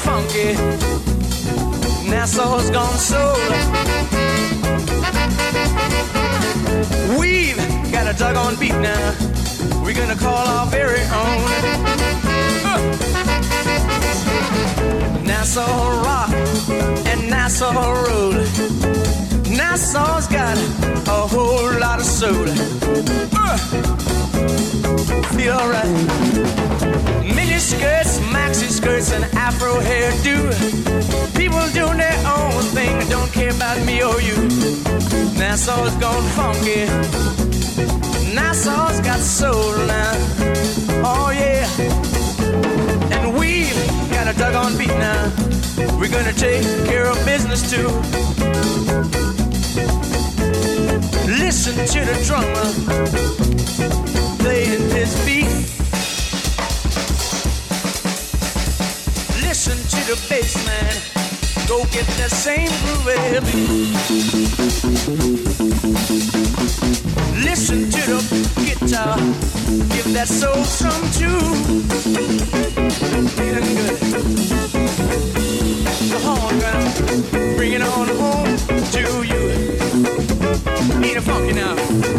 funky. Nassau's gone soul. We've got a doggone beat now. We're gonna call our very own. Nassau rock and Nassau roll. Nassau's got a whole lot of soul. Feel alright. Mini skirts, maxi skirts, and afro hairdo. People doing their own thing, don't care about me or you. Nassau's gone funky. Nassau's got soul now. Oh yeah. And we've got a doggone beat now. We're gonna take care of business too. Listen to the drummer playing his beat. Listen to the bass man, go get that same groove every beat. Listen to the guitar, give that soul some too. Feeling good. The horn gonna bring it on home to you. Ain't it funky now?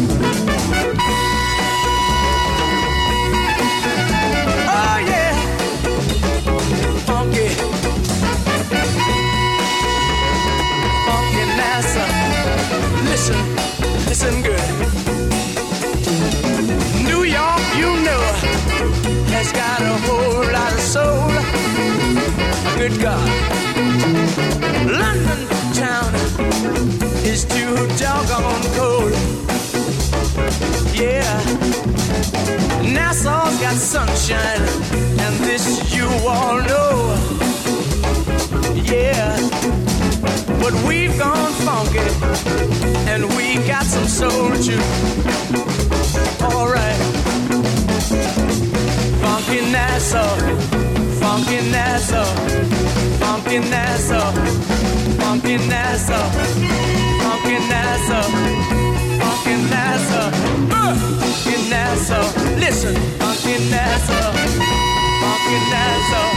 Oh yeah, funky, funky Nassau. Listen, listen good. New York, you know, has got a whole lot of soul. Good God. London town is too doggone cold. Yeah. Nassau's got sunshine, and this you all know. Yeah. But we've gone funky, and we got some soul too. Alright. Funky Nassau, funky Nassau, funky Nassau, funky Nassau, funky Nassau, funky Nassau, funky Nassau. Listen, funky Nassau, funky Nassau,